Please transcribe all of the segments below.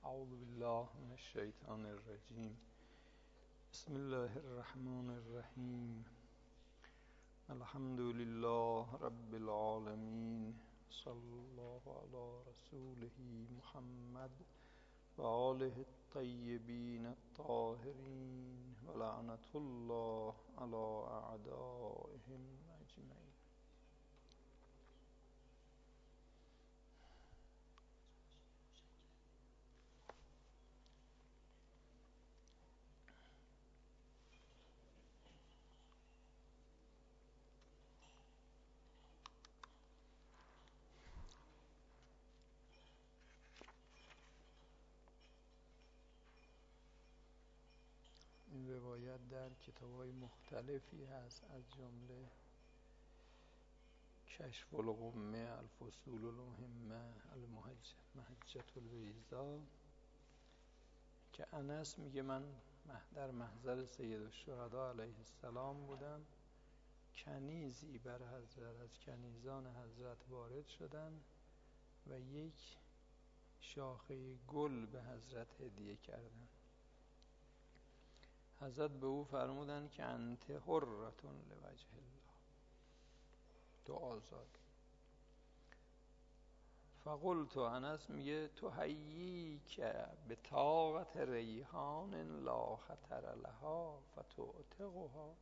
اعوذ بالله من الشیطان الرجیم. بسم الله الرحمن الرحیم. الحمد لله رب العالمین. صلی الله علی رسوله محمد و آله الطیبین الطاهرین و لعنت الله علی اعدائهم اجمعین. این روایت در کتاب‌های مختلفی هست، از جمله کشف الغمه، الفصول المهمه، محجة البیضاء، که انس میگه من در محضر سید الشهدا علیه السلام بودم. کنیزی بر حضرت از کنیزان حضرت وارد شدن و یک شاخه گل به حضرت هدیه کردن. حضرت به او فرمودن که انت حرة لوجه الله، تو آزاد. فقلت، انس میگه تو حییک به طاقت ریحان لا خطر لها فتعتقها.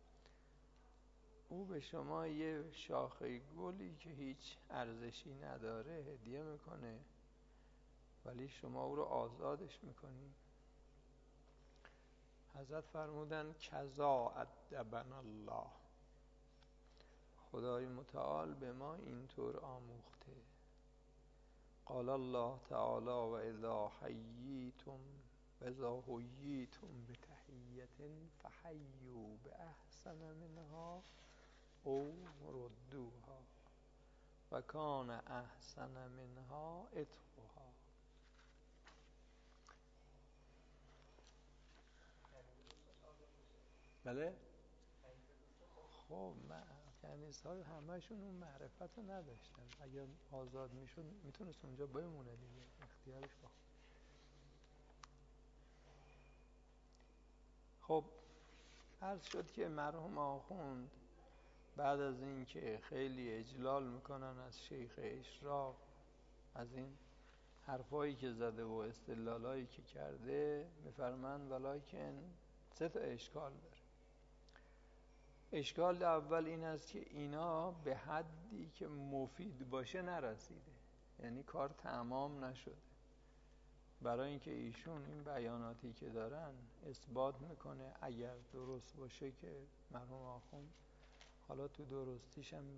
او به شما یه شاخه گلی که هیچ ارزشی نداره هدیه میکنه، ولی شما او رو آزادش میکنی. حضرت فرمودن کذا ادبنا الله، خدای متعال به ما اینطور آموخته. قال الله تعالی و اذا حییتم بتحیة فحیوا باحسن منها او ردوها و کان احسن منها عتقها. بله؟ خب کنیزها همه‌شون اون معرفت رو نداشتن. اگر آزاد میشد میتونست اونجا بمونه دیگه، اختیارش با. خب عرض شد که مرحوم آخوند بعد از این که خیلی اجلال میکنن از شیخ اشراق، از این حرفایی که زده و استدلالایی که کرده، میفرمند ولکن 3 اشکال داره. اشکال اول این است که اینا به حدی که مفید باشه نرسیده، یعنی کار تمام نشده. برای اینکه ایشون این بیاناتی که دارن اثبات میکنه اگر درست باشه که مرحوم آخوند حالا تو درستیش هم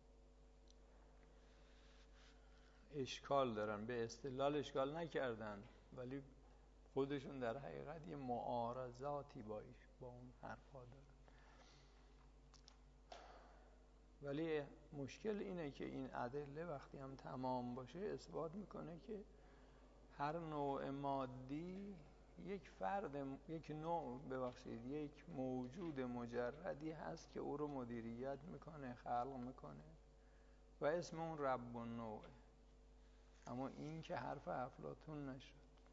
اشکال دارن، به استدلال اشکال نکردن، ولی خودشون در حقیقت یه معارضاتی با اون حرفا دارن. ولی مشکل اینه که این ادله وقتی هم تمام باشه اثبات میکنه که هر نوع مادی یک موجود مجردی هست که او رو مدیریت میکنه، خلق میکنه و اسم اون رب النوعه. اما این که حرف افلاطون نشد.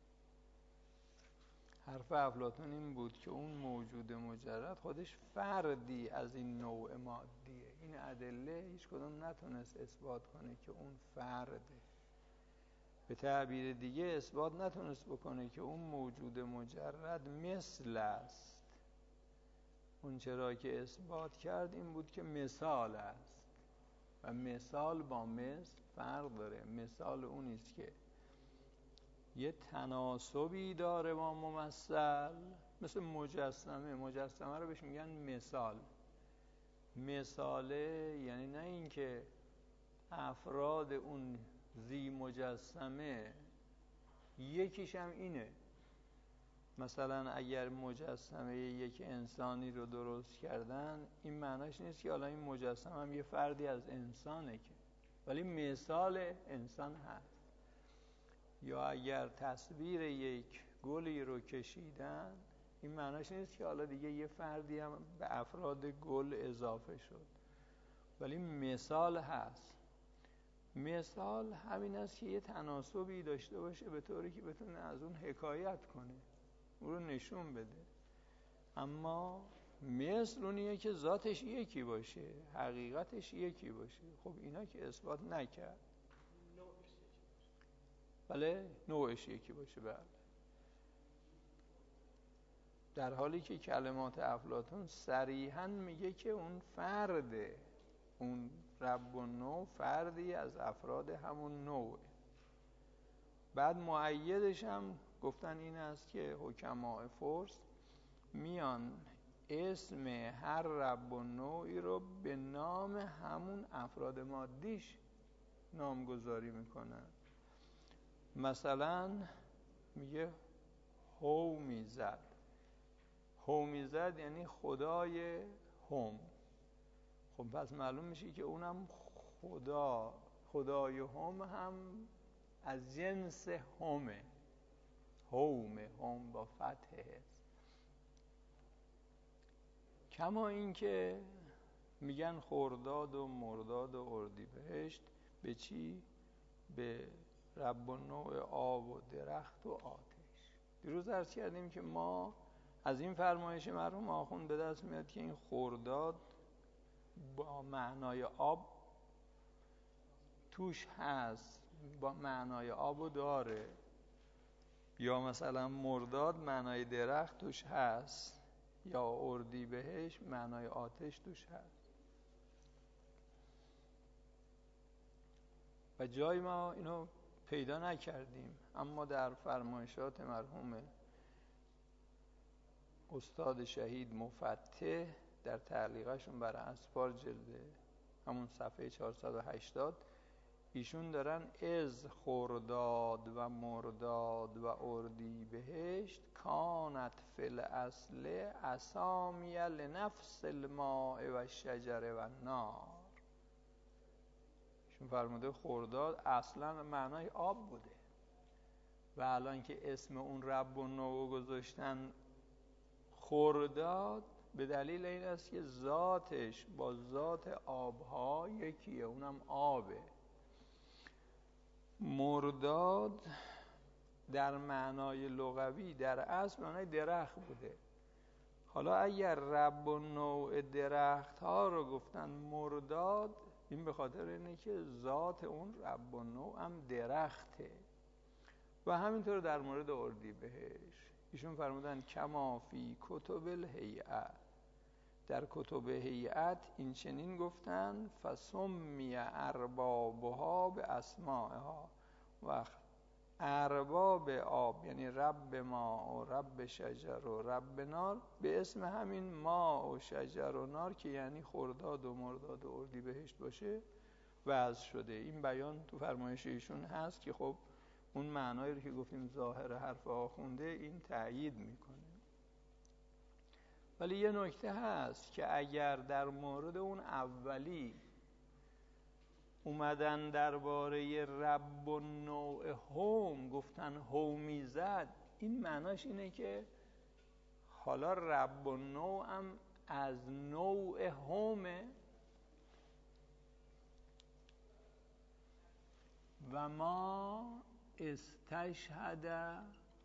حرف افلاطون این بود که اون موجود مجرد خودش فردی از این نوع مادیه. این ادله هیچ کدوم نتونست اثبات کنه که اون فرده. به تعبیر دیگه اثبات نتونست بکنه که اون موجود مجرد مثل است. اون چرا که اثبات کرد این بود که مثال است و مثال با مثل فرق داره. مثال اونیست که یه تناسبی داره با ممثل، مثل مجسمه رو بهش میگن مثال. مثاله یعنی نه اینکه افراد اون ذی مجسمه یکیش هم اینه. مثلا اگر مجسمه یک انسانی رو درست کردن، این معناش نیست که حالا این مجسمه هم یه فردی از انسانه که، ولی مثال انسان هست. یا اگر تصویر یک گلی رو کشیدن، این معناش نیست که حالا دیگه یه فردی هم به افراد گل اضافه شد، ولی مثال هست. مثال همین است که یه تناسبی داشته باشه به طوری که بتونه از اون حکایت کنه، اون رو نشون بده. اما مثل اونیه که ذاتش یکی باشه، حقیقتش یکی باشه. خب اینا که اثبات نکرد. بله، نوعش یکی باشه. بله، در حالی که کلمات افلاطون صریحاً میگه که اون فرده، اون رب و نوع فردی از افراد همون نوعه. بعد مؤیدش هم گفتن این است که حکماء فرس میان اسم هر رب و نوعی رو به نام همون افراد مادیش نامگذاری میکنن. مثلا میگه هومیزد. هومیزد یعنی خدای هم. خب پس معلوم میشه که اونم خدای هم از جنس همه. هم با فتحه. کما این که میگن خرداد و مرداد و اردیبهشت به چی؟ به رب و نوع آب و درخت و آتش. دیروز عرض کردیم که ما از این فرمایش مرحوم آخوند به دست میاد که این خرداد با معنای آب توش هست، با معنای آبو داره، یا مثلا مرداد معنای درخت توش هست، یا اردیبهشت معنای آتش توش هست. و جای ما اینو پیدا نکردیم، اما در فرمایشات مرحوم استاد شهید مفتح در تعلیقشون بر اسفار جلد همون صفحه 480 ایشون دارن از خرداد و مرداد و اردیبهشت کانت فی الاصل اسامی لنفس الماء و الشجر و النار. ایشون فرموده خرداد اصلا معنای آب بوده و الان که اسم اون رب و نوع گذاشتن خرداد به دلیل این است که ذاتش با ذات آبها یکیه، اونم آبه. مرداد در معنای لغوی در اصل معنای درخت بوده. حالا اگر رب و نوع درخت ها رو گفتن مرداد، این به خاطر اینه که ذات اون رب و نوع هم درخته. و همینطور در مورد اردیبهشت ایشون فرمودن کما فی کتب الهیئه، در کتب هیئت این چنین گفتن فسمی اربابها به اسمائها، و ارباب آب یعنی رب ما و رب شجر و رب نار به اسم همین ما و شجر و نار که یعنی خرداد و مرداد و اردیبهشت باشه وضع شده. این بیان تو فرمایش ایشون هست که خب اون معنایی رو که گفتیم ظاهر حرف آخونده این تأیید میکنه. ولی یه نکته هست که اگر در مورد اون اولی اومدن درباره رب و نوع هم گفتن هومیزد، این معناش اینه که حالا رب و نوع هم از نوع همه و ما استشهد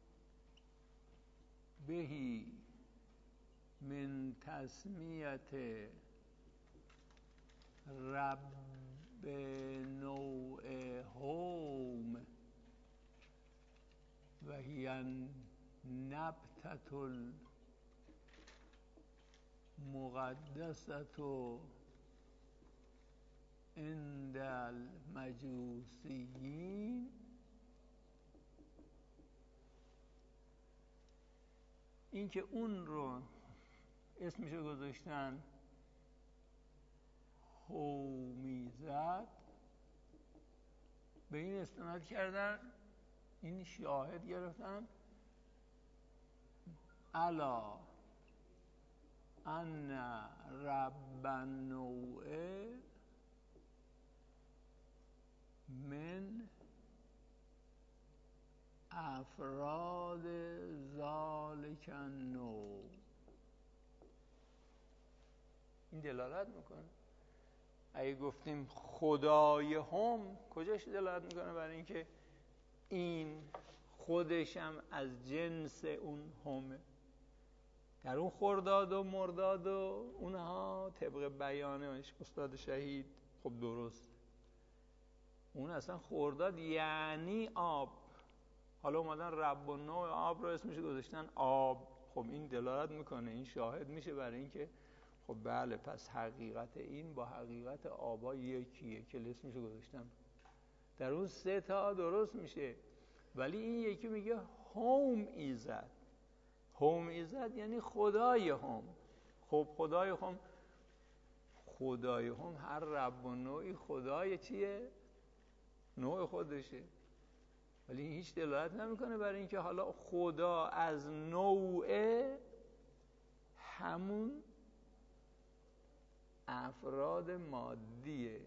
بهی من تسمیت رب نوع هم و هی نبتة المقدسة عند المجوسیین. این که اون رو اسمشو گذاشتن هومیزد، به این استناد کردن، این شاهد گرفتن الا ان رب النوع من افراد ذالک النوع. این دلالت میکنه اگه گفتیم خدای هم، کجاش دلالت میکنه برای اینکه این خودش هم از جنس اون همه؟ در اون خرداد و مرداد و اونها طبق بیانش استاد شهید خب درست، اون اصلا خرداد یعنی آب، حالا اومدن رب و نوع آب رو اسمش گذاشتن آب. خب این دلالت میکنه، این شاهد میشه برای اینکه خب بله، پس حقیقت این با حقیقت آبا یکیه که اسمش گذاشتن. در اون سه تا درست میشه، ولی این یکی میگه هم ایزد. هم ایزد یعنی خدای هم. خب خدای هم، خدای هم هر رب و نوعی خدای چیه؟ نوع خودشه. ولی این هیچ دلالت نمیکنه برای اینکه حالا خدا از نوع همون افراد مادیه.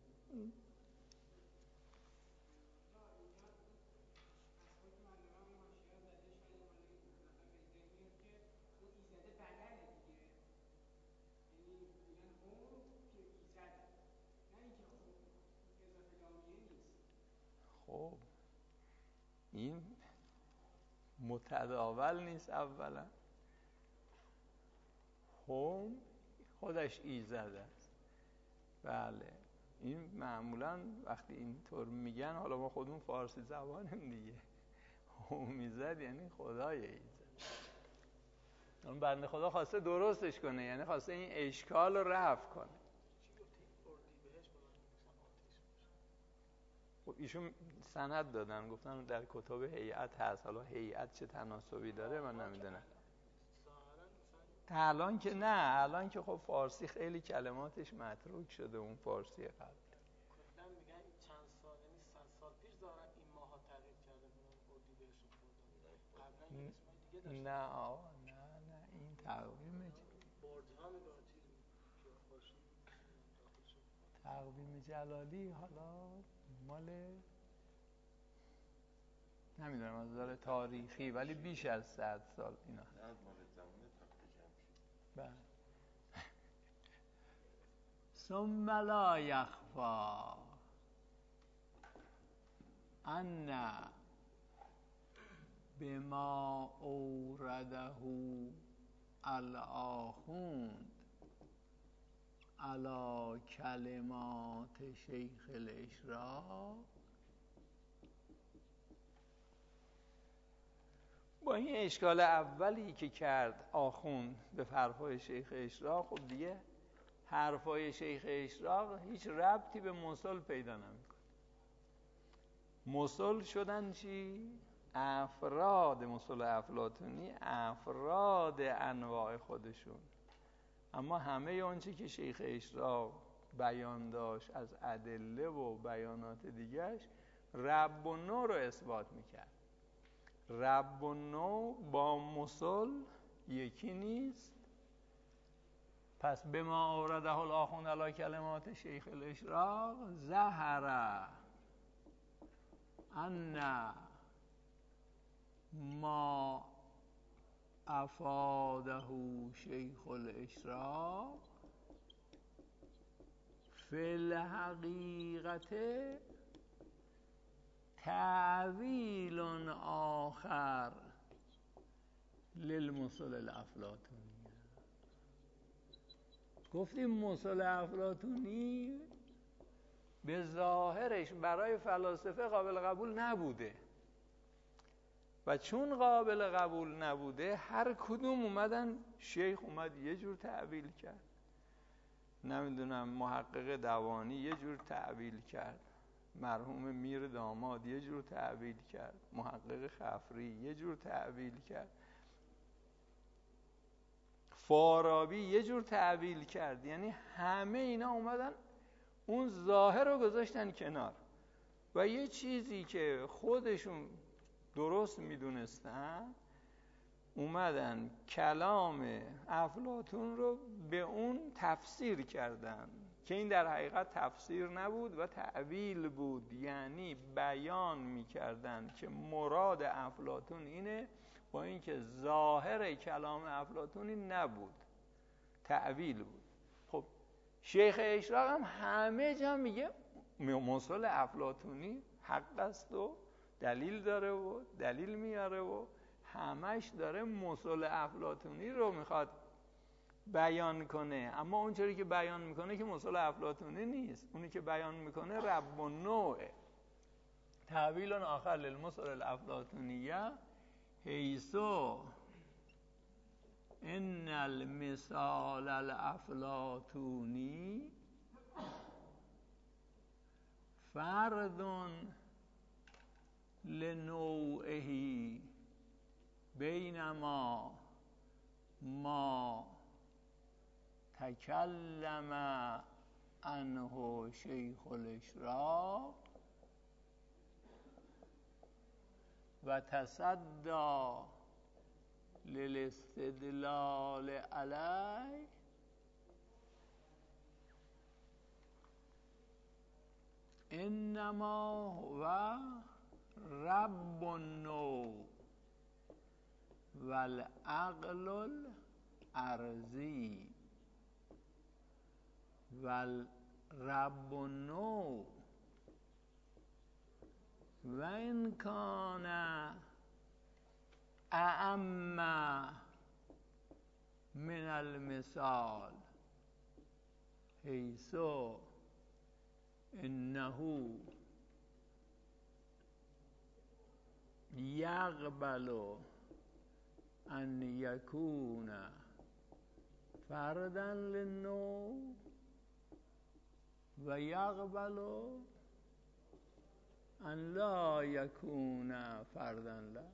خب این متداول نیست. اولا هم خودش ایزد است. بله، این معمولا وقتی اینطور میگن، حالا ما خودمون فارسی زبانیم دیگه، هم ایزد یعنی خدای ایزد. اون بنده خدا خواسته درستش کنه، یعنی خواسته این اشکال رو رفع کنه. خب ایشون سند دادن، گفتن در کتاب هیئت هست. حالا هیئت چه تناسبی داره من نمیدونم. الان که نه، الان که خب فارسی خیلی کلماتش متروک شده، اون فارسی قبل. کلا میگن چند سال، یعنی 100 سال پیش دارن این ماها تغییر کرده، بودن اردیبهشت و خرداد. قبلا یه اسمای دیگه داشتن. نه آقا، نه این تقویم برج‌ها نگاه چیز خورشید داخل شد. تقویم جلالی حالا مال نمیدونم از نظر تاریخی، ولی بیش از 100 سال اینا. نه مال زمان تخت جمشید. بله. ثم لا یخفی ان بما اورده الآخوند علی کلمات شیخ الاشراق. با این اشکال اولی که کرد آخوند به حرفای شیخ اشراق، خب دیگه حرفای شیخ اشراق هیچ ربطی به مصل پیدا نمیکنه. مصل شدن چی؟ افراد مصل افلاطونی، افراد انواع خودشون. اما همه اونچه که شیخ اشراق بیان داشت از ادله و بیانات دیگرش، رب و نوع رو اثبات میکرد. رب و نوع با مصل یکی نیست. پس به ما اورده الآخوند علی کلمات شیخ الاشراق ظهر ان ما افاده شیخ الاشراق فی الحقیقت تعویل آخر للمصل الافلاطونی. گفتیم مصل افلاطونی به ظاهرش برای فلاسفه قابل قبول نبوده و چون قابل قبول نبوده، هر کدوم اومدن، شیخ اومد یه جور تعویل کرد، نمیدونم محقق دوانی یه جور تعویل کرد، مرحوم میر داماد یه جور تعویل کرد، محقق خفری یه جور تعویل کرد، فارابی یه جور تعویل کرد. یعنی همه اینا اومدن اون ظاهر رو گذاشتن کنار و یه چیزی که خودشون درست میدونستن اومدن کلام افلاطون رو به اون تفسیر کردن که این در حقیقت تفسیر نبود و تعویل بود. یعنی بیان میکردن که مراد افلاطون اینه، با اینکه ظاهر کلام افلاطونی نبود، تعویل بود. خب شیخ اشراق هم همه جا میگه مثل افلاطونی حق است و دلیل داره و دلیل میاره و همش داره مثل افلاطونی رو میخواد بیان کنه، اما اونجوری که بیان میکنه که مثل افلاطونی نیست. اونی که بیان میکنه رب النوع، تعبیل آخر للمثل الافلاطونیه حیث ان المثال الافلاطونی فرد لنوعه بینما ما تکلم عنه شیخ الاشراق و تصدی للاستدلال علیه انما هو رب النوع والعقل الارضی والرب النوع و ان کان اعم من المثال حیث انه یقبل ان یکون فردا للنوع و یقبل ان لا یکون فردا له.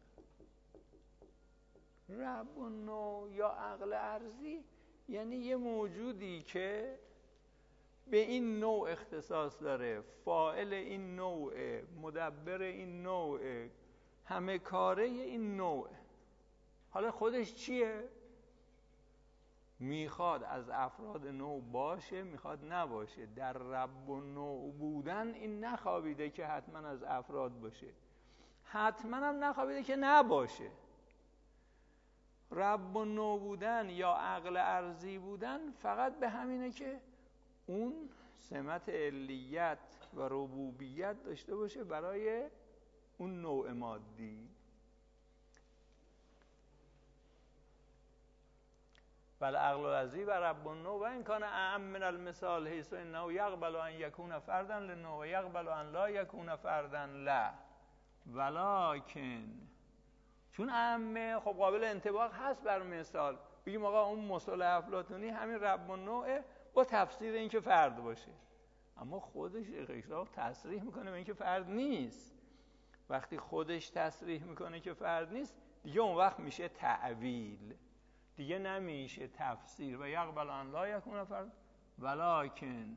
رب النوع یا عقل ارضی یعنی یه موجودی که به این نوع اختصاص داره، فاعل این نوع، مدبر این نوع، همه کاره این نوع. حالا خودش چیه؟ میخواد از افراد نوع باشه، میخواد نباشه. در رب النوع بودن این نخوابیده که حتما از افراد باشه، حتما هم نخوابیده که نباشه. رب النوع بودن یا عقل ارضی بودن فقط به همینه که اون سمت علیت و ربوبیت داشته باشه برای اون نوع مادی. بل عقل الارضی و رب النوع و این کان اعم من المثال حیث انه یقبل ان یکون فردا للنوع و یقبل ان لا یکون فردا له ولکن چون اعمه خب قابل انطباق هست بر مثال. بگیم آقا اون مثال افلاطونی همین رب النوع با تفسیر این که فرد باشه، اما خودش شیخ اشراق تصریح میکنه به این که فرد نیست. وقتی خودش تصریح میکنه که فرد نیست دیگه اون وقت میشه تعویل، دیگه نمیشه تفسیر. و یقبل ان لا یکون فرد ولکن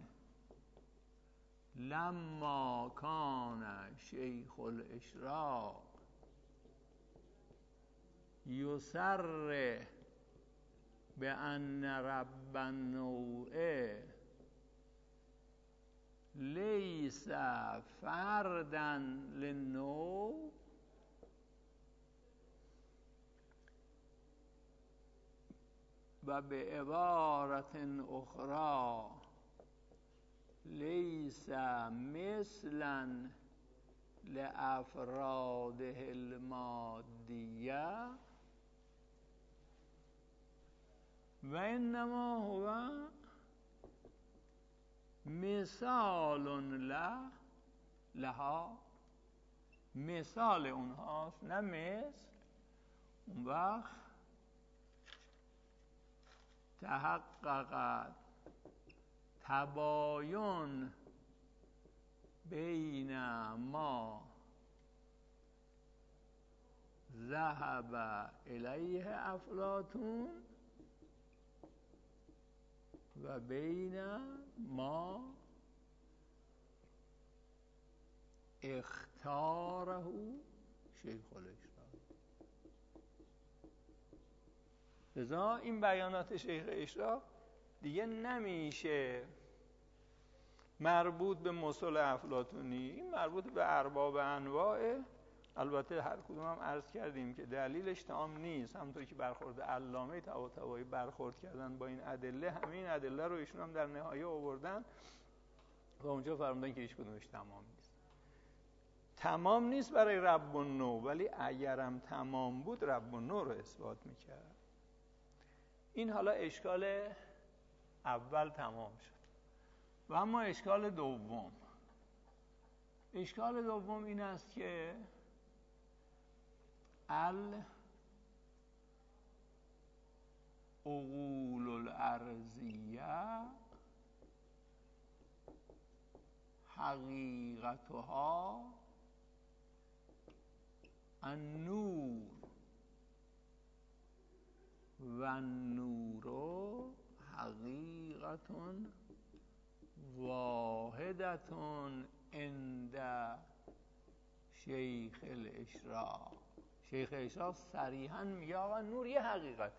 لما کان شیخ الاشراق یصر بأن رب النوع لیس فردا للنوع و به عبارت اخرى لیس مثلا لافراده المادیه و انما هو مثال لها، مثال اونهاست نه مثل. اون وقت تحققت تباین بین ما ذهب الیه افلاطون و بین ما اختاره شیخ الاشراق. لذا این بیانات شیخ اشراق دیگه نمیشه مربوط به مثل افلاطونی، مربوط به ارباب انواع البته هر کدوم هم عرض کردیم که دلیلش تمام نیست، همونطور که برخورد علامه طباطبایی برخورد کردن با این ادله، همین ادله رو ایشون هم در نهایه آوردن و اونجا فرمودن که هیچ کدومش تمام نیست. تمام نیست برای رب النوع، ولی اگرم تمام بود رب النوع رو اثبات میکرد. این حالا اشکال اول تمام شد. و اما اشکال دوم، اشکال دوم این است که العقول الارضیه حقیقتها النور و النور حقیقت واحدت عند شیخ الاشراق. شیخ الاشراق صریحاً میگه آقا نور یه حقیقته.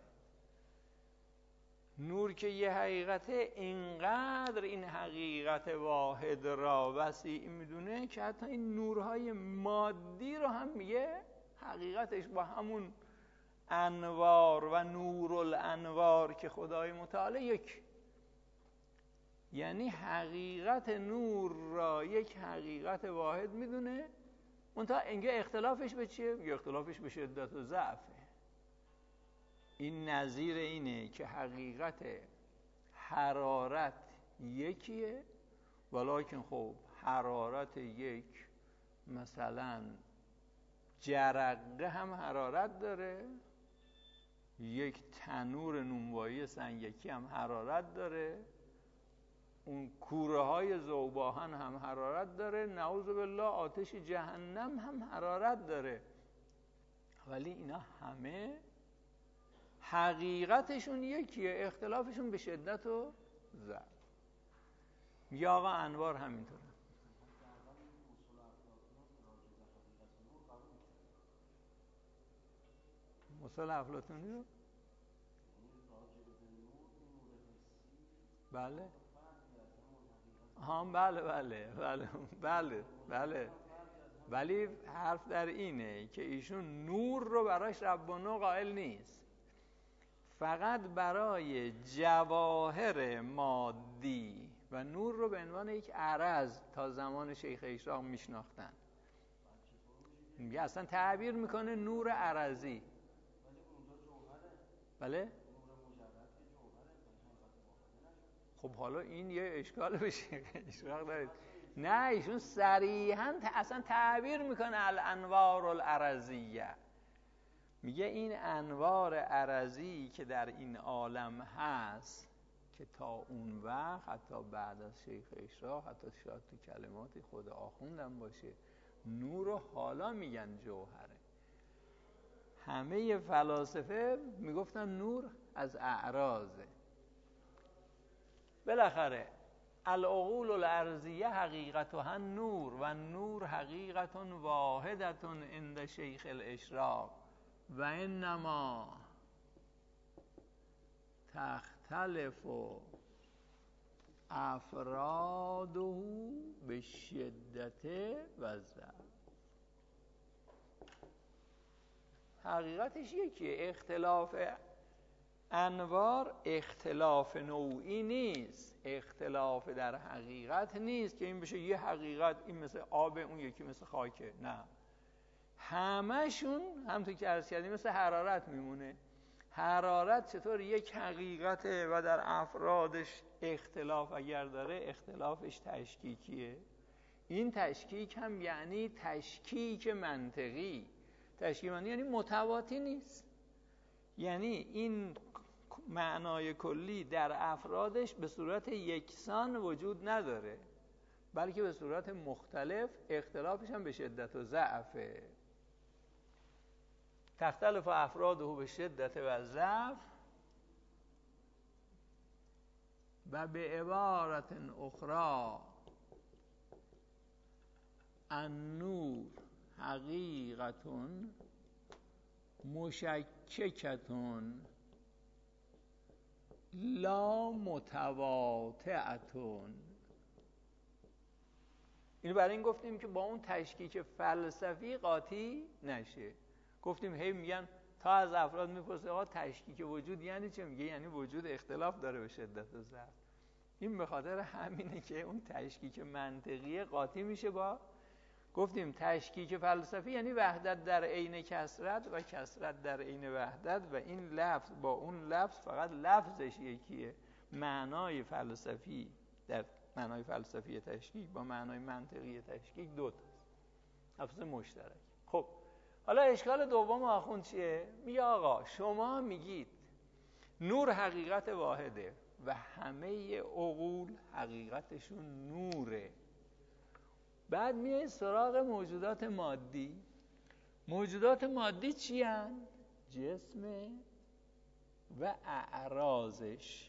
نور که یه حقیقته، اینقدر این حقیقت واحد را وسیع میدونه که حتی این نورهای مادی رو هم میگه حقیقتش با همون انوار و نور الانوار که خدای متعال یک. یعنی حقیقت نور را یک حقیقت واحد میدونه. منتها اینجا اختلافش به چیه؟ میگه اختلافش به شدت و ضعفه. این نظیر اینه که حقیقت حرارت یکیه، ولکن خب حرارت یک مثلا جرقه هم حرارت داره، یک تنور نونوایی سنگکی هم حرارت داره، اون کوره های ذوباهن هم حرارت داره، نعوذ بالله آتش جهنم هم حرارت داره، ولی اینا همه حقیقتشون یکیه، اختلافشون به شدت و ضعف. یا آقا انوار همینطوره. مثال افلاطونی رو بله بله ولی حرف در اینه که ایشون نور رو براش رب النوع قائل نیست، فقط برای جواهر مادی و نور رو به عنوان یک عرض تا زمان شیخ اشراق میشناختن. میگه اصلا تعبیر میکنه نور عرضی. بله؟ خب حالا این یه اشکال به شیخ اشراق دارید. نه ایشون صریحاً اصلا تعبیر میکنه الانوار العرضیه. میگه این انوار عرضی که در این عالم هست که تا اون وقت حتی بعد از شیخ اشراق، حتی شاید تو کلمات خود آخوندم باشه، نور رو حالا میگن جوهره. همه فلاسفه میگفتن نور از اعراضه. بالاخره العقول الارضیه حقیقتها نور و نور حقیقت واحدت عند شیخ الاشراق و انما تختلف افراده به شدت و ضعف. حقیقتش یکیه. اختلاف انوار اختلاف نوعی نیست، اختلاف در حقیقت نیست که این بشه یه حقیقت، این مثل آب اون یکی مثل خاکه. نه، همشون همونطور که عرض کردیم مثل حرارت میمونه. حرارت چطور یک حقیقته و در افرادش اختلاف اگر داره اختلافش تشکیکیه. این تشکیک هم یعنی تشکیک منطقی. تشکیک منطقی یعنی متواتی نیست، یعنی این معنای کلی در افرادش به صورت یکسان وجود نداره، بلکه به صورت مختلف، اختلافش هم به شدت و ضعفه. تختلف افراده به شدت و ضعف و به عبارت اخرى النور حقیقت مشککت لا متواطئة. اینو برای این گفتیم که با اون تشکیک فلسفی قاطی نشه. گفتیم هی میگن تا از افراد میپرسه آقا تشکیک وجود یعنی چه؟ میگه یعنی وجود اختلاف داره به شدت و ضعف. این به خاطر همینه که اون تشکیک منطقی قاطی میشه با، گفتیم تشکیک فلسفی یعنی وحدت در عین کثرت و کثرت در عین وحدت، و این لفظ با اون لفظ فقط لفظش یکیه. معنای فلسفی در معنای فلسفی تشکیک با معنای منطقی تشکیک دو تاست، لفظ مشترک. خب حالا اشکال دوم آخوند چیه؟ میگه آقا شما میگید نور حقیقت واحده و همه عقول حقیقتشون نوره. بعد میای سراغ موجودات مادی. موجودات مادی چی هن؟ جسم و اعراضش.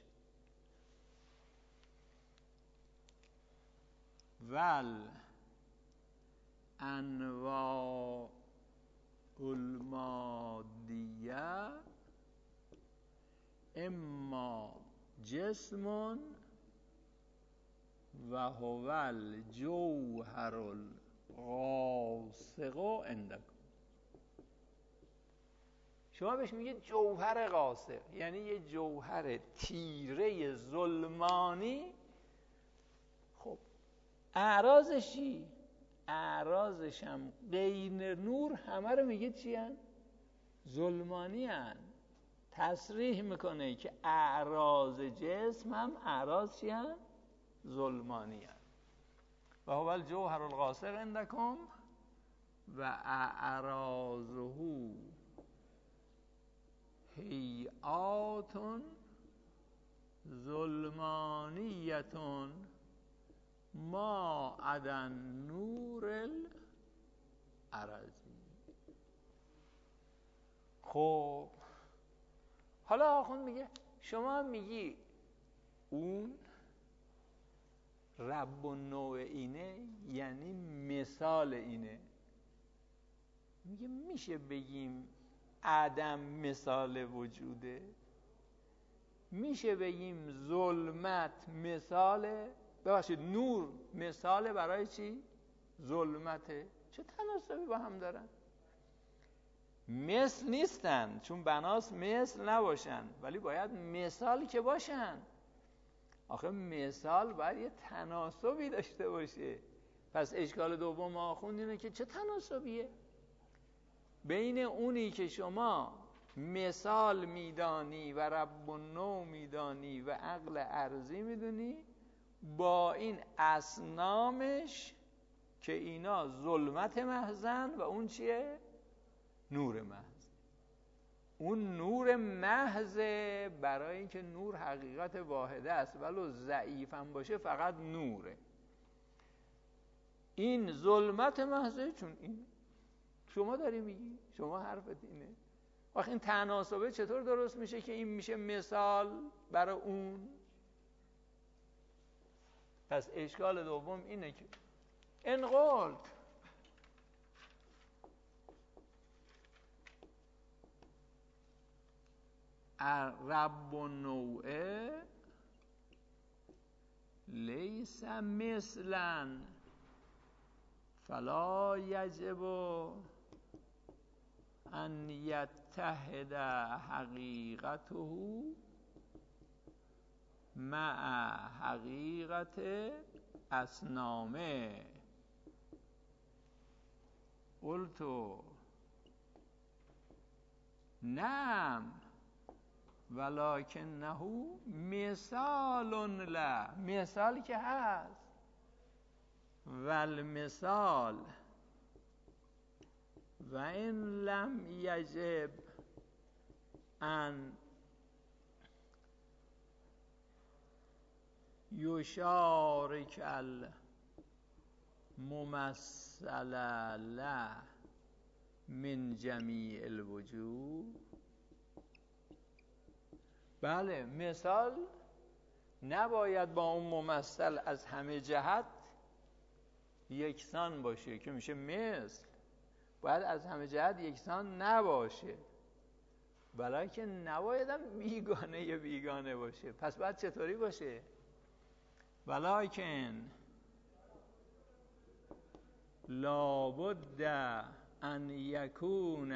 انواع المادیه اما جسم و هو الجوهر الغاسق عندکم. شما بهش میگید جوهر غاسق، یعنی یه جوهر تیره ظلمانی. خب اعراضش چی؟ اعراضش هم غیر نور همه رو میگه چی هن؟ ظلمانی هن. تصریح میکنه که اعراض جسم هم اعراض چی هن؟ ظلمانی هن. و هو الجوهر الغاسق عندکم و اعراضه هیئات ظلمانیت ما عدا نور الارضی. خب حالا آخوند میگه شما میگی اون رب النوع اینه، یعنی مثال اینه. میگه میشه بگیم عدم مثال وجوده؟ میشه بگیم ظلمت مثاله؟ ببخشید نور مثاله برای چی؟ ظلمته. چه تناسبی با هم دارن؟ مثل نیستن، چون بناس مثل نباشن، ولی باید مثال که باشن. آخه مثال باید یه تناسبی داشته باشه. پس اشکال دوم آخوند اینه که چه تناسبیه بین اونی که شما مثال میدانی و رب النوع میدانی و عقل ارضی میدونی با این اصنامش که اینا ظلمت محضن و اون چیه؟ نور محض. اون نور محض برای اینکه نور حقیقت واحده است ولو ضعیف هم باشه فقط نوره. این ظلمت محضه، چون این شما داری میگی، شما حرفت اینه. وقتی این تناسبه چطور درست میشه که این میشه مثال برای اون؟ پس اشکال دوم اینه که ان قلت رب النوع لیس مثلا فلا یجب ان یتحد حقیقته مع حقیقت اصنامه. قلت نعم ولکنه مثال له. مثال که هست، والمثال و این لم یجب ان یشارک الممثل له من جمیع الوجوه. بله، مثال نباید با اون ممثل از همه جهت یکسان باشه که میشه مثل، باید از همه جهت یکسان نباشه، بلکه نباید هم بیگانه باشه. پس باید چطوری باشه؟ بلکن لابد ان یکون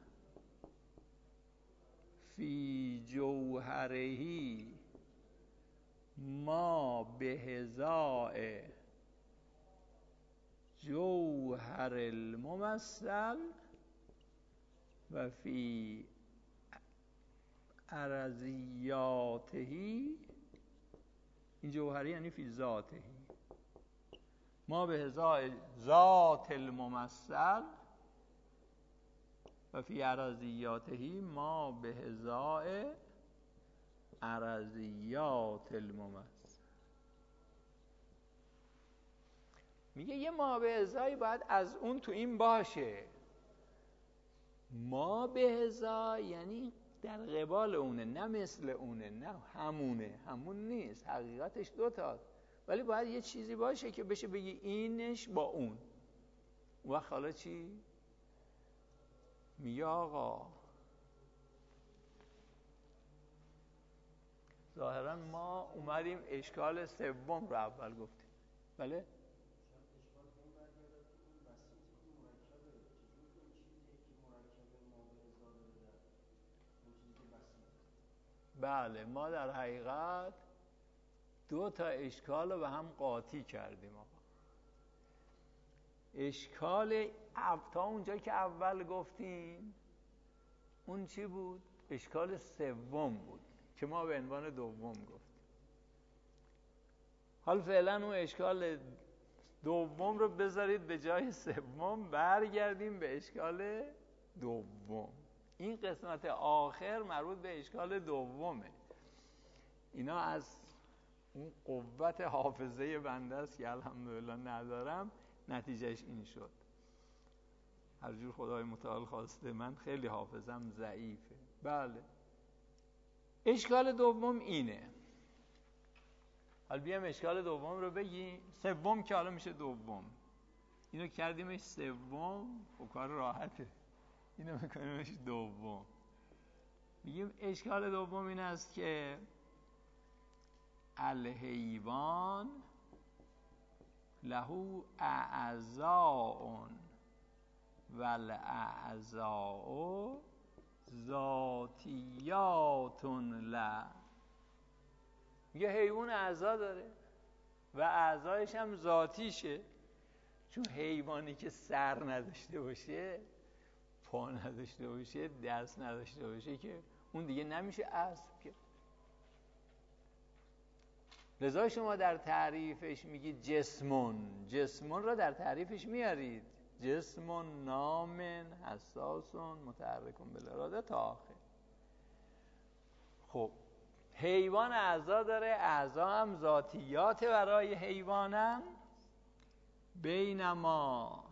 فی جوهره ما بهزاء جوهر الممثل و فی ارضیاته، این جوهری یعنی فی ذاته، ما به هزاء ذات الممثل و فی ارضیاته ما به هزاء ارضیات الممثل. میگه یه ما به هزایی باید از اون تو این باشه. ما به هزا یعنی در قبال اونه، نه مثل اونه، نه همونه. همون نیست، حقیقتش دوتاست، ولی باید یه چیزی باشه که بشه بگی اینش با اون. و حالا چی؟ میگه آقا ظاهرا ما اومدیم اشکال سوم رو اول گفتیم. بله؟ بله، ما در حقیقت دو تا اشکال رو به هم قاطی کردیم آقا. اشکال تا اونجایی که اول گفتیم اون چی بود؟ اشکال سوم بود که ما به عنوان دوم گفتیم. حالا فعلا اون اشکال دوم رو بذارید به جای سوم، برگردیم به اشکال دوم. این قسمت آخر مربوط به اشکال دومه. اینا از اون قوت حافظه بنده است که الحمدلله ندارم، نتیجهش این شد. هر جور خدای متعال خواسته، من خیلی حافظم ضعیفه. بله، اشکال دوم اینه. حالا بیام اشکال دوم رو بگیم. سوم که حالا میشه دوم، اینو کردیمش سوم، خب کار راحته. اینو میکنیمش دوم. میگیم اشکال دوم این است که الحیوان له اعضاء والاعضاء ذاتیات له. میگه حیوان اعضا داره و اعضایش هم ذاتیشه. چون حیوانی که سر نداشته باشه، پا نداشته باشه، دست نداشته باشه که اون دیگه نمیشه اسب که. لذا شما در تعریفش میگید جسمون. جسمون را در تعریفش میارید جسمون نامن حساسون متحرکون بالاراده تا آخر. خب حیوان اعضا داره، اعضا هم ذاتیات برای حیوانم. بینما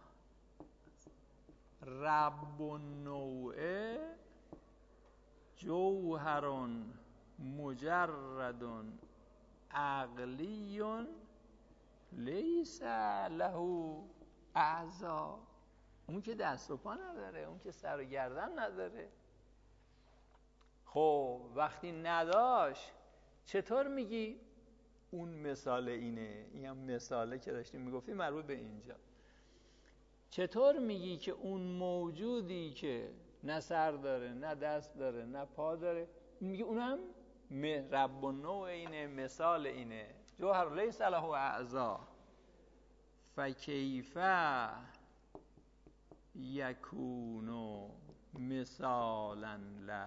رب النوع جوهر مجرد عقلی لیس له اعضا. اون که دست و پا نداره، اون که سر و گردن نداره. خب وقتی نداشت چطور میگی اون مثال اینه؟ این هم مثاله که داشتیم میگفتیم مربوط به اینجا. چطور میگی که اون موجودی که نه سر داره، نه دست داره، نه پا داره، میگی اونم رب النوع اینه، مثال اینه، جوهر لیس له اعضا، فکیف یکون مثالا له.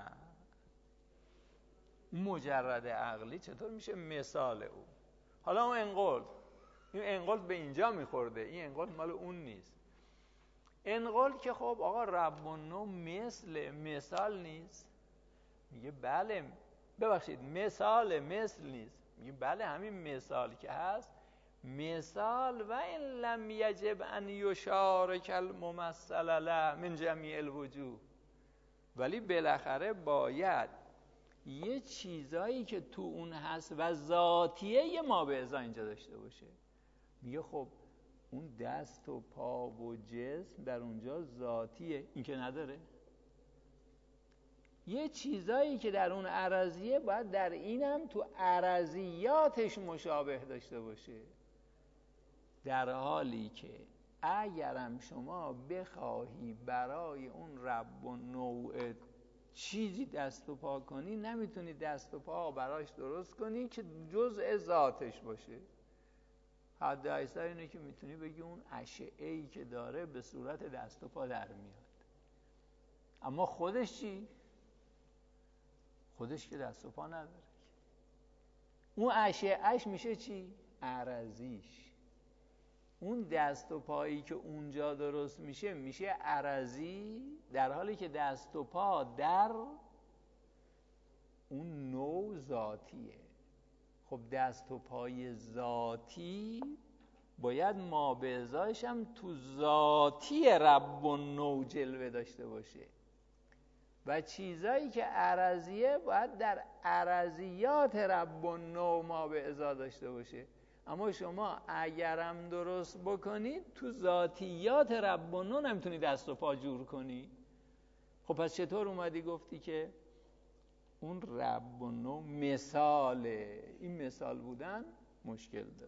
مجرد عقلی چطور میشه مثال او؟ حالا اون انقلب، این انقلب به اینجا میخورده، این انقلب مال اون نیست. انقلب که خب آقا رب النوع مثال نیست. میگه بله، ببخشید مثل نیست. میگه بله همین مثال که هست، مثال و این لم یجب ان یشارک الممثل له من جمیع الوجوه، ولی بالاخره باید یه چیزایی که تو اون هست و ذاتیه یه ما به ازا اینجا داشته باشه. میگه خب اون دست و پا و جسم در اونجا ذاتیه، این که نداره. یه چیزایی که در اون ارضیه باید در اینم تو ارضیاتش مشابه داشته باشه، در حالی که اگرم شما بخواهی برای اون رب و نوع چیزی دست و پا کنی، نمیتونی دست و پا براش درست کنی که جزء ذاتش باشه. حد اکثر اینه که میتونی بگی اون اشعه‌ای که داره به صورت دست و پا در میاد، اما خودش چی؟ خودش که دست و پا نداره. اون اشعه‌اش میشه چی؟ عرضیش. اون دست و پایی که اونجا درست میشه میشه عرضی، در حالی که دست و پا در اون نوع ذاتیه. خب دست و پای ذاتی باید ما به ازایش هم تو ذاتی رب و نوع جلوه داشته باشه و چیزایی که عرضیه باید در عرضیات رب و نوع ما به ازا داشته باشه. اما شما اگرم درست بکنید تو ذاتیات رب و نوع نمیتونی دست و پا جور کنی. خب پس چطور اومدی گفتی که اون رب و نوع مثاله؟ این مثال بودن مشکل داره.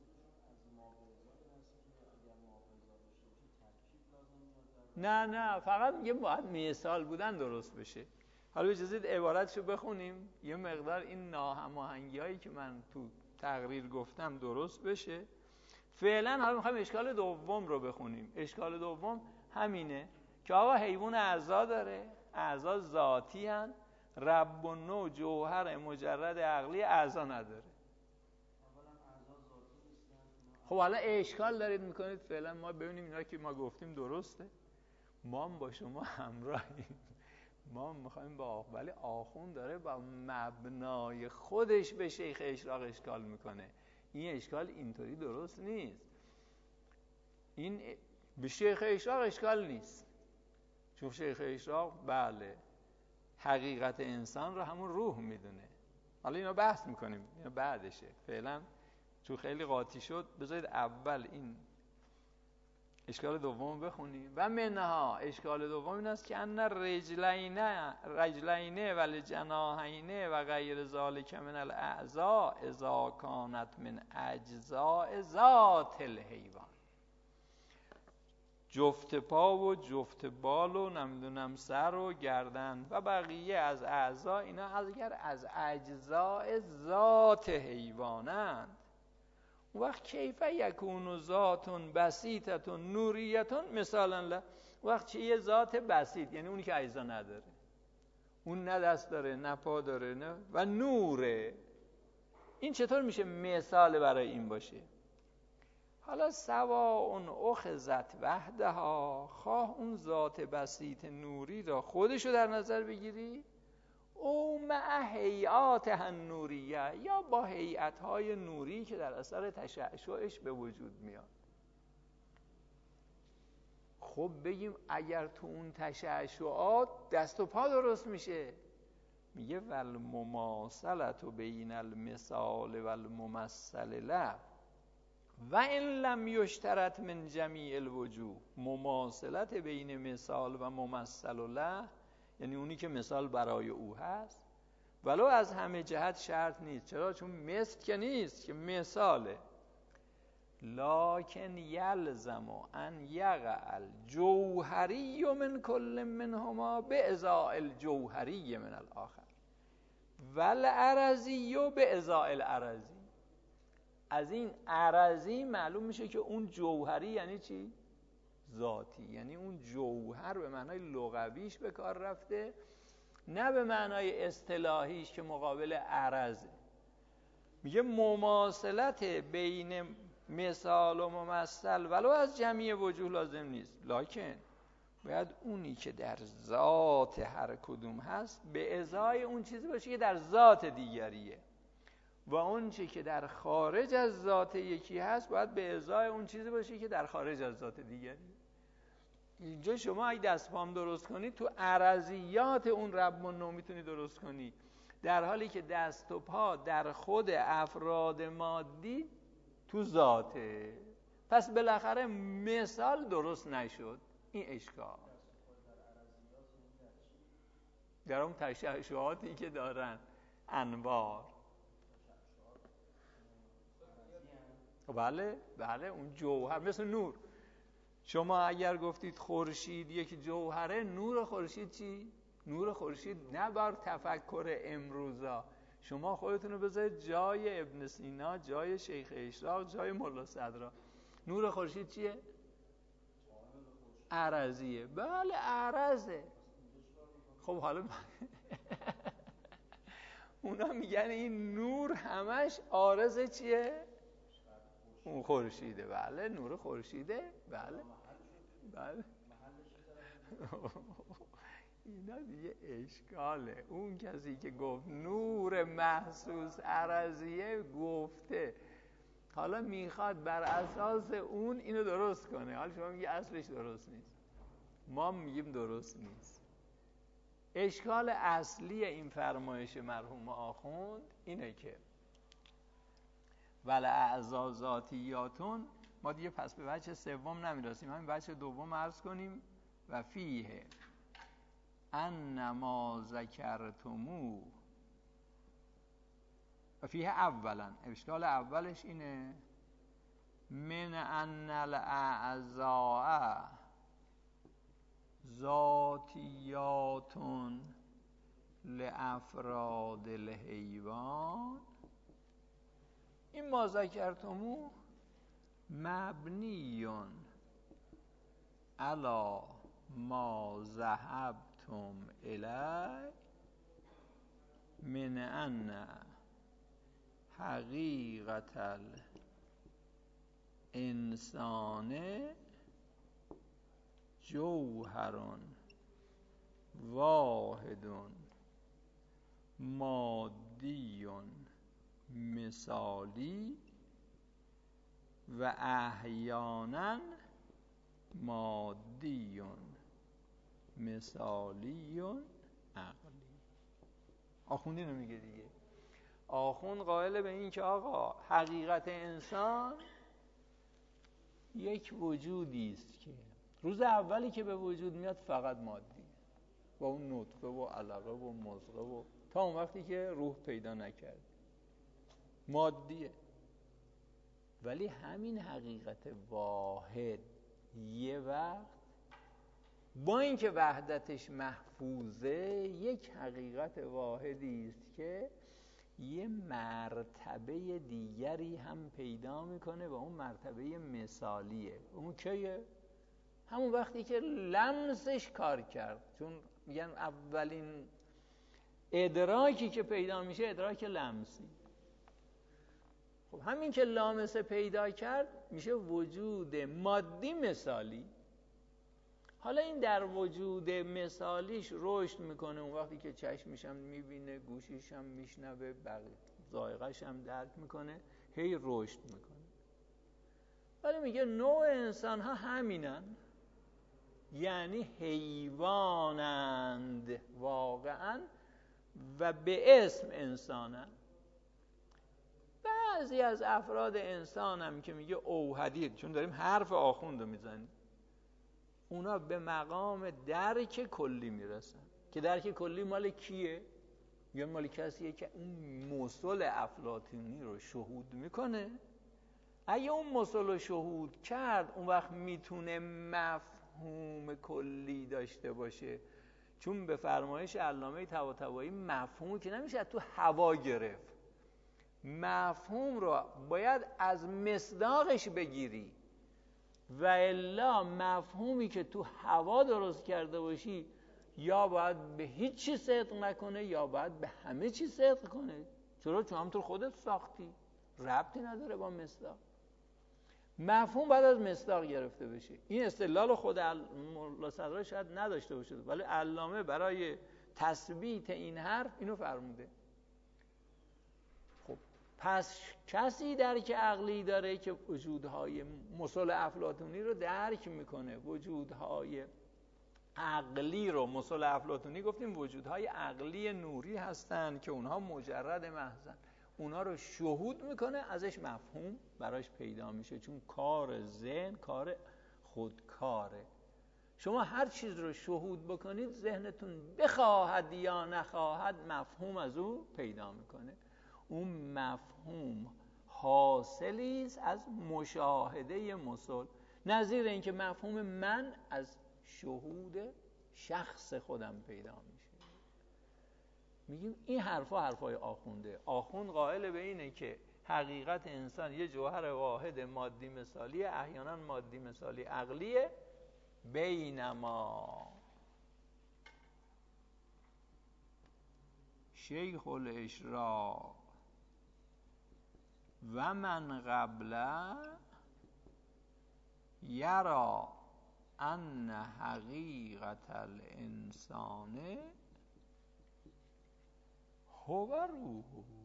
نه فقط میگه باید مثال بودن درست بشه. حالا اجازه عبارتشو بخونیم یه مقدار این ناهماهنگی هایی که من تو تقریر گفتم درست بشه. فعلا حالا میخوایم اشکال دوم رو بخونیم. اشکال دوم همینه که آقا حیوان اعضا داره، اعضا ذاتی هن، رب و نوع جوهر مجرد عقلی اعضا نداره. خب حالا اشکال دارید میکنید، فعلا ما ببینیم اینا که ما گفتیم درسته. ما هم با شما همراهیم، ما میخوایم ولی آخوند داره با مبنای خودش به شیخ اشراق اشکال میکنه. این اشکال اینطوری درست نیست. این به شیخ اشراق اشکال نیست، چون شیخ اشراق بله حقیقت انسان رو همون روح میدونه. حالا اینا بحث میکنیم، اینا بعدشه. فعلا چون خیلی قاطی شد بذارید اول این اشکال دوم بخونیم. و منها اشکال دوم این است که ان رجلین و جناحین و غیر ذالک من الاعضاء اذا کانت من اجزاء ذات الحیوان. جفت پا و جفت بال و نمیدونم سر و گردن و بقیه از اعضا، اینا اگر از اجزاء ذات حیوانند، وقت کیف یکون ذاتون بسیطتون نوریتون مثلا له، وقت چه یه ذات بسیط یعنی اونی که اجزا نداره، اون نه دست داره نه پا داره نه و نوره، این چطور میشه مثال برای این باشه؟ حالا سواء اخذت وحدها، خواه اون ذات بسیط نوری را خودشو در نظر بگیری او مع هیئاتها النوریه، یا با هیئت‌های نوری که در اثر تشعشعش به وجود میاد. خب بگیم اگر تو اون تشعشعات دست و پا درست میشه، میگه والمماثلة بین المثال والممثل له و ان لم یشترط من جمیع الوجوه. مماثلت بین مثال و ممثل له یعنی اونی که مثال برای او هست ولو از همه جهت شرط نیست. چرا؟ چون مثل که نیست که مثاله. لکن یلزم ان یقع الجوهری من کل منهما بازاء الجوهری من الاخر والعرضی بازاء العرضی. از این عرضی معلوم میشه که اون جوهری یعنی چی؟ ذاتی، یعنی اون جوهر به معنای لغویش به کار رفته، نه به معنای اصطلاحیش که مقابل عرضه. میگه مماثلت بین مثال و ممثل ولو از جمعی وجوه لازم نیست، لکن باید اونی که در ذات هر کدوم هست به ازای اون چیزی باشه که در ذات دیگریه، و اون چیزی که در خارج از ذات یکی هست باید به ازای اون چیزی باشه که در خارج از ذات دیگری. اینجا شما اگه دست پام درست کنی تو عرضیات اون رب و نوع میتونی درست کنی، در حالی که دست و پا در خود افراد مادی تو ذاته. پس بالاخره مثال درست نشد. این اشکال در اون تشعشعاتی که دارن انوار. بله اون جوهر مثل نور. شما اگر گفتید خورشید یک جوهره، نور خورشید چی؟ نور خورشید نه بر تفکر امروزا. شما خودتون رو بذارید جای ابن سینا، جای شیخ اشراق، جای ملا صدرا. نور خورشید چیه؟ عرضیه. بله عرضه. خب حالا اونا میگن این نور همش عارض چیه؟ اون خورشیده. بله نور خورشیده. بله بله اینا دیگه اشکاله. اون کسی که گفت نور محسوس عرضیه گفته، حالا میخواد بر اساس اون اینو درست کنه. حالا شما میگی اصلش درست نیست، ما میگیم درست نیست. اشکال اصلی این فرمایش مرحوم آخوند اینه که ولعضا ذاتیاتون، ما دیگه پس به وجه سوم نمیرسیم، همین وجه دوم عرض کنیم. و فیه انما ذکرتمو، و فیه اولا، اشکال اولش اینه من ان الاعضاء ذاتیاتون لافراد الحیوان. این ما ذکرتمو مبنیون علی ما ذهبتم الی من ان حقیقت الانسان جوهر واحد مادی مثالی و احیانا مادی مثالی عقلی. آخوندی رو میگه دیگه. آخوند قائل به این که آقا حقیقت انسان یک وجودی است که روز اولی که به وجود میاد فقط مادی، با اون نطفه و علقه و مضغه و تا اون وقتی که روح پیدا نکرد مادیه. ولی همین حقیقت واحد یه وقت با اینکه وحدتش محفوظه، یک حقیقت واحدی است که یه مرتبه دیگری هم پیدا میکنه و اون مرتبه مثالیه. اون کیه؟ همون وقتی که لمسش کار کرد. چون میگن اولین ادراکی که پیدا میشه ادراک لمسی. خب همین که لامسه پیدا کرد میشه وجود مادی مثالی. حالا این در وجود مثالیش رشد میکنه. اون وقتی که چشمش هم میبینه، گوشیش هم میشنوه، ذائقه‌ش هم درک میکنه، هی رشد میکنه. ولی میگه نوع انسان ها همینن، یعنی حیوانند واقعا و به اسم انسانن. بعضی از افراد انسان هم که میگه اوحدید، چون داریم حرف آخوند رو میزنیم، اونا به مقام درک کلی میرسن. که درک کلی مال کیه؟ یا مال کسیه که اون مصل افلاطونی رو شهود میکنه. اگه اون مصل رو شهود کرد، اون وقت میتونه مفهوم کلی داشته باشه. چون به فرمایش علامه طباطبایی مفهوم که نمیشه تو هوا گرفت، مفهوم رو باید از مصداقش بگیری، و الا مفهومی که تو هوا درست کرده باشی یا باید به هیچ چی صدق نکنه یا باید به همه چی صدق کنه. چرا؟ چون همونطور خودت ساختی، ربطی نداره با مصداق. مفهوم باید از مصداق گرفته بشه. این استدلال خود ملا صدرا شاید نداشته باشه، ولی علامه برای تثبیت این حرف اینو فرموده. خب پس کسی درک عقلی داره که وجودهای مصل افلاطونی رو درک میکنه. وجودهای عقلی رو، مصل افلاطونی گفتیم وجودهای عقلی نوری هستن که اونها مجرد محضن، اونها رو شهود میکنه، ازش مفهوم براش پیدا میشه. چون کار ذهن کار خودکاره. شما هر چیز رو شهود بکنید، ذهنتون بخواهد یا نخواهد مفهوم از او پیدا میکنه. اون مفهوم حاصلی است از مشاهده مصل. نظیر این که مفهوم من از شهود شخص خودم پیدا میشه. میگیم این حرفای آخونده. آخوند قائل به اینه که حقیقت انسان یه جوهر واحد مادی مثالی، احیانا مادی مثالی عقلیه، بینما شیخ الاشراق و من قبله یرا ان حقیقت الانسان هو روح.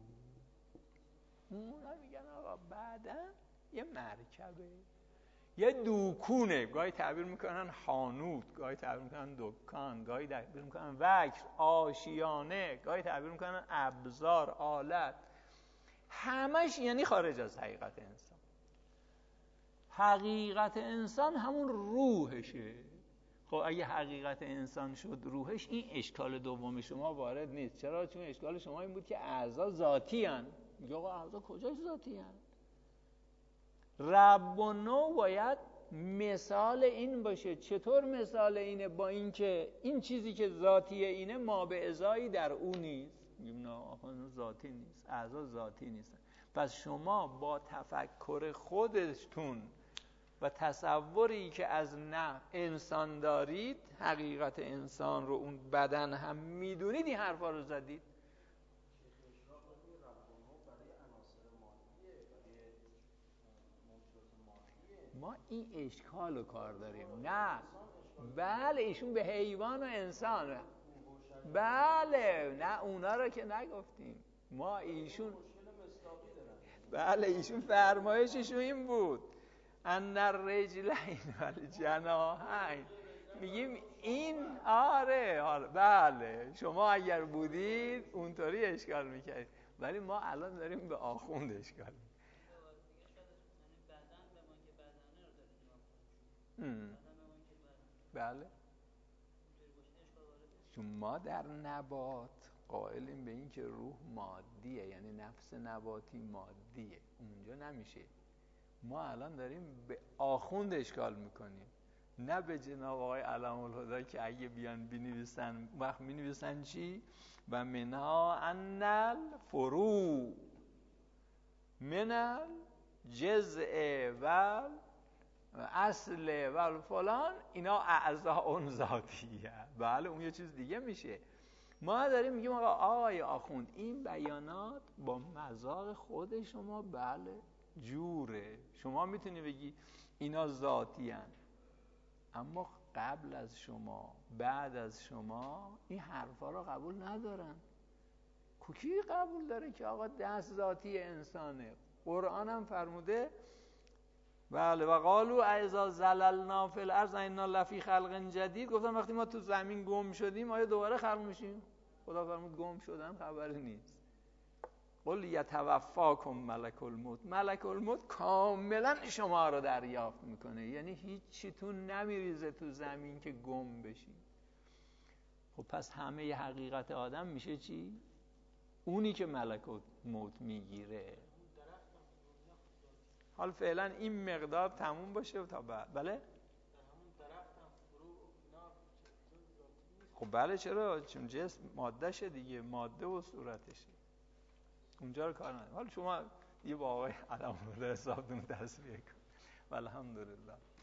اونا میگن آقا بعدا یه مرکبه، یه دوکونه، گاهی تعبیر میکنن حانوت، گاهی تعبیر میکنن دکان، گاهی تعبیر میکنن وکر، آشیانه، گاهی تعبیر میکنن ابزار، آلت، همش یعنی خارج از حقیقت انسان. حقیقت انسان همون روحشه. خب اگه حقیقت انسان شد روحش، این اشکال دوم شما وارد نیست. چرا؟ چون اشکال شما این بود که اعضا ذاتی هن. میگه آقا اعضا کجاش ذاتی هن؟ رب و نو باید مثال این باشه. چطور مثال اینه؟ با این که این چیزی که ذاتیه اینه ما به ازایی در او نیست. میگیم نه آقا ذاتی نیست، اعضا ذاتی نیستن. پس شما با تفکر خودتون و تصوری که از نه انسان دارید، حقیقت انسان رو، اون بدن هم میدونید، این حرفا رو زدید. ما این اشکال رو کار داریم. نه بله ایشون به حیوان و انسان، بله نه اونا رو که نگفتیم ما. ایشون بله ایشون فرمایششون این بود ان الرجلین والجناحین. میگیم این آره بله شما اگر بودید اونطوری اشکال میکردید، ولی ما الان داریم به آخوند اشکال بله. چون ما در نبات قائلیم به این که روح مادیه، یعنی نفس نباتی مادیه، اونجا نمیشه. ما الان داریم به آخوند اشکال میکنیم، نه به جناب آقای علم الهدی که اگه بیان بنویسن وقت مینویسن چی؟ و منها ان الفروع من الجزء و اصل و فلان اینا اعضاء ذاتیه. بله اون یه چیز دیگه میشه. ما داریم میگیم آقای آخوند این بیانات با مذاق خود شما بله جوره، شما میتونی بگی اینا ذاتی هن، اما قبل از شما بعد از شما این حرفا رو قبول ندارن. کی قبول داره که آقا دست ذاتی انسانه؟ قرآن هم فرموده بله و قالوا اذا زللنا فی الارض انا لفی خلق جدید. گفتن وقتی ما تو زمین گم شدیم آیا دوباره خلق میشیم؟ خدا فرمود گم شدن خبری نیست. قل یتوفاکم ملک الموت. ملک الموت کاملا شما رو دریافت میکنه، یعنی هیچ چیتون نمیریزه تو زمین که گم بشی. خب پس همه حقیقت آدم میشه چی؟ اونی که ملک الموت میگیره. حال فعلا این مقدار تموم باشه تا بعد. بله؟ خب بله چرا؟ چون جسم ماده شه دیگه، ماده و صورتشه، اونجا رو کار نداریم. حالا شما یه با آقای علم الهدی حسابتون تصفیه کن. والحمدلله.